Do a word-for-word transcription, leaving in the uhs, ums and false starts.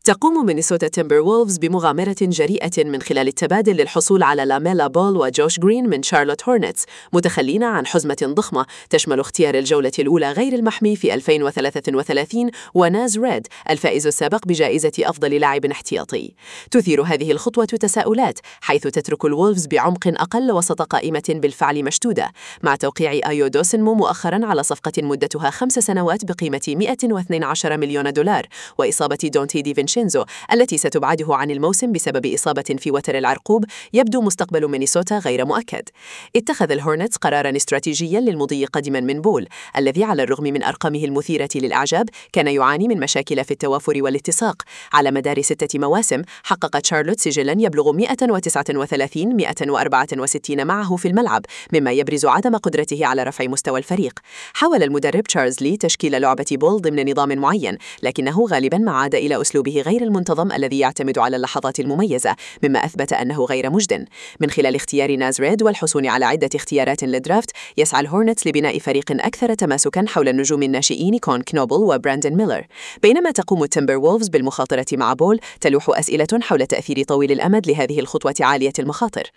تقوم مينيسوتا تيمبرولفز بمغامرة جريئة من خلال التبادل للحصول على لاميلا بول وجوش جرين من شارلوت هورنتس، متخلين عن حزمة ضخمة تشمل اختيار الجولة الأولى غير المحمي في ألفين وثلاثة وثلاثين وناز ريد الفائز السابق بجائزة أفضل لاعب احتياطي. تثير هذه الخطوة تساؤلات، حيث تترك الولفز بعمق أقل وسط قائمة بالفعل مشدودة، مع توقيع آيو دوسنمو مؤخراً على صفقة مدتها خمس سنوات بقيمة مئة واثني عشر مليون دولار، وإصابة دونتي ديفينشينزو التي ستبعده عن الموسم بسبب إصابة في وتر العرقوب. يبدو مستقبل مينيسوتا غير مؤكد. اتخذ الهورنتس قراراً استراتيجياً للمضي قدماً من بول، الذي على الرغم من أرقامه المثيرة للإعجاب كان يعاني من مشاكل في التوافر والاتساق. على مدار ستة مواسم حققت شارلوت سجلاً يبلغ مئة وتسعة وثلاثين مئة وأربعة وستين معه في الملعب، مما يبرز عدم قدرته على رفع مستوى الفريق. حاول المدرب تشارلز لي تشكيل لعبة بول ضمن نظام معين، لكنه غالباً ما عاد إلى أسلوبه غير المنتظم الذي يعتمد على اللحظات المميزة، مما أثبت أنه غير مجد. من خلال اختيار ناز ريد والحصول على عدة اختيارات للدرافت، يسعى الهورنتس لبناء فريق أكثر تماسكاً حول النجوم الناشئين كون كنوبل وبراندن ميلر. بينما تقوم التمبر وولفز بالمخاطرة مع بول، تلوح أسئلة حول تأثير طويل الأمد لهذه الخطوة عالية المخاطر.